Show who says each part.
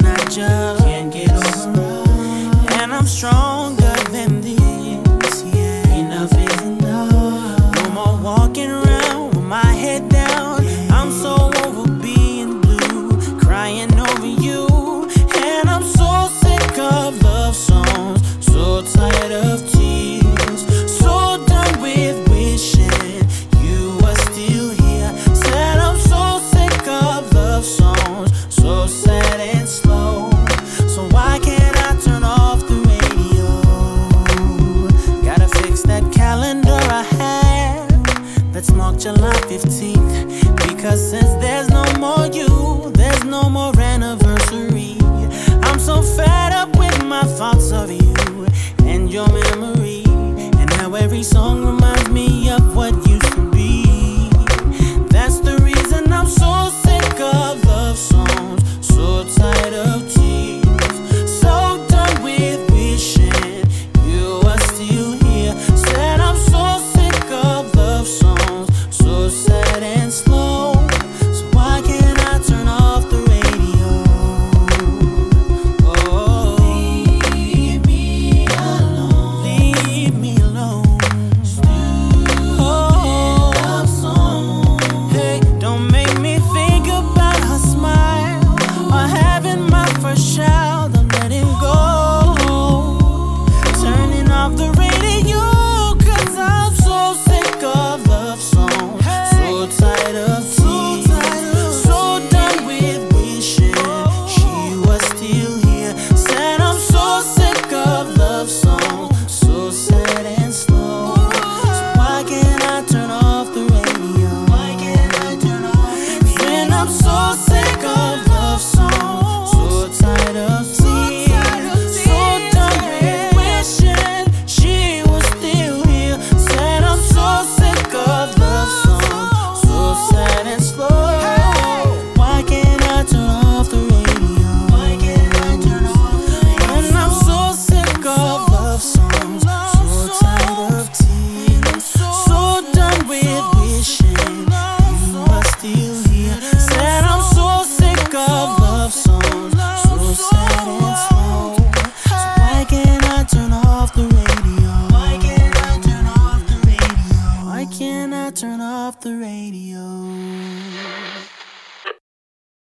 Speaker 1: and I just can't get over. And I'm stronger than this, yeah. Enough is enough. No more walking around with my head down. I'm so over being blue, crying over you. And I'm so sick of love songs, so tired of tears, so done with wishing you were still here. Said I'm so sick of love songs, so sad and slow. So why can't I turn off the radio? Gotta fix that calendar I have that's marked July 15th. Because since there's no more you, there's no more anniversary. I'm so fed up with my thoughts of you and your memory, and how every song reminds me of what used to be. That's the reason I'm so sick of love songs, so tired of tears, so done with wishing you were still here. Said I'm so sick of love songs, so sad and slow. So why can't I turn off the radio? Oh, leave me alone. Leave me alone. Oh, love song. Hey, don't make me think about her smile or having my first child. I'm letting go, turning off the radio, 'cause I'm so sick of love songs, so tired of tears, so done with wishing she was still here. Said I'm so sick of love songs, so sad and slow. So why can't I turn off the radio? Why can't I turn off the radio? When I'm so sick of love songs, so tired of tears, so done with wishing she was still here. Said I'm so sick of love songs, so sad and slow. Why can't I turn off the radio? Why can't I turn off the radio? When I'm so sick of love songs, so tired of tears, so done with wishing you were still here. Said I'm so sick of love songs, so sad and slow. So why can't I turn off the radio? Why can't I turn off the radio? Why can't I turn off the radio?